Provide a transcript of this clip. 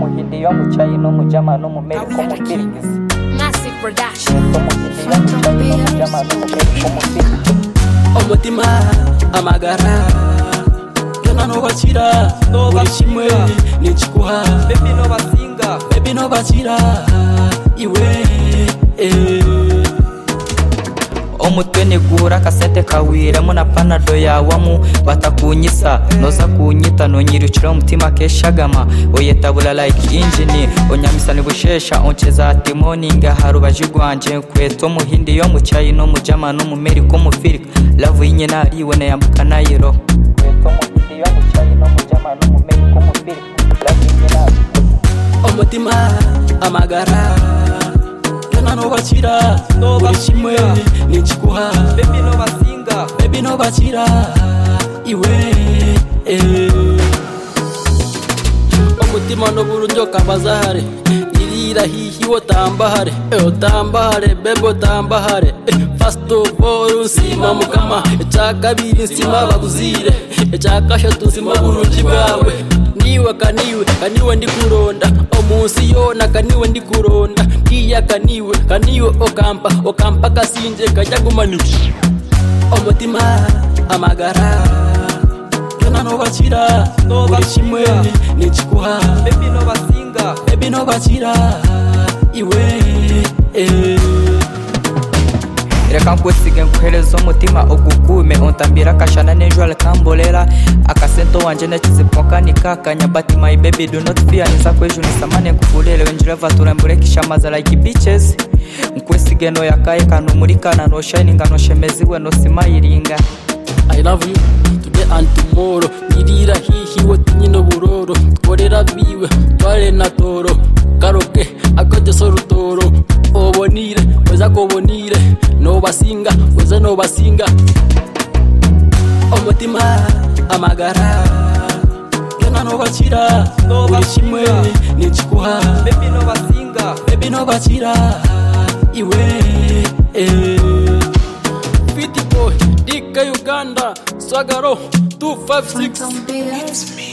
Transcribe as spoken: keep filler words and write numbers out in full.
Umuhindi yo mu cyayi no mu jama no mu meri ko mu Philippines. Massive production. Umuhindi yo mu cyayi no mu jama no mu meri ko mu Philippines. Umutima amagara Yona no bachira no bachimwe nichikuha Baby no basinga baby no bachira iwe eh Omutwe nigura kasete kawira muna panado yawamu batakunyisa noza kunyita no nyirukira umutima keshagama oyetabula like engine onyamisa ni bushesha oncheza timoninga harubaji gwanje kweto muhindi yo mu cyayi no mu jama no mu meri ko mu Philippines love yinyena iwone yambuka nayiro kweto muhindi yo mu cyayi no mu jama no mu meri ko mu Philippines love yinyena Umutima amagara Yona no bachira no bachimwe nichikuha baby no basinga baby no bachira iwe eh Umutima no burunjo kabazare irira hihi wotambahare eh otambahare bebo tambahare fast of all sima mukama cyakabiri sima baguzire cyakashatu sima burunji bwawe niwe kaniwe kaniwe ndikuronda omunsi yona kaniwe ndikuronda iya kaniwe kaniwe okampa okampa kasinje kajagumani Umutima amagara Yona no bachira no bachimwe nichikuha baby no basinga baby no bachira iwe eh Reka nkwesige nkuhereza umutima ugukume ontambira kashana nejo alkambolera akasento wanje nakizipoka nikakanya but my baby do not fear niza kwejo nisamane nkufulele wenjira vatura mburekisha maza like beaches nkwesige no yakaye kanu muri kana no shining no shemeziwe no smilinga I love you today and tomorrow nirira hihi wotinyi no buroro korera biwe tware na toro karoke akoje sorutoro obonire weza kobonire no basinga weza no basinga Umutima amagara Yona no bachira no bachimwe nichikuha baby no basinga baby no bachira iwe eh Fiti boy Dika Uganda Swagaro two five six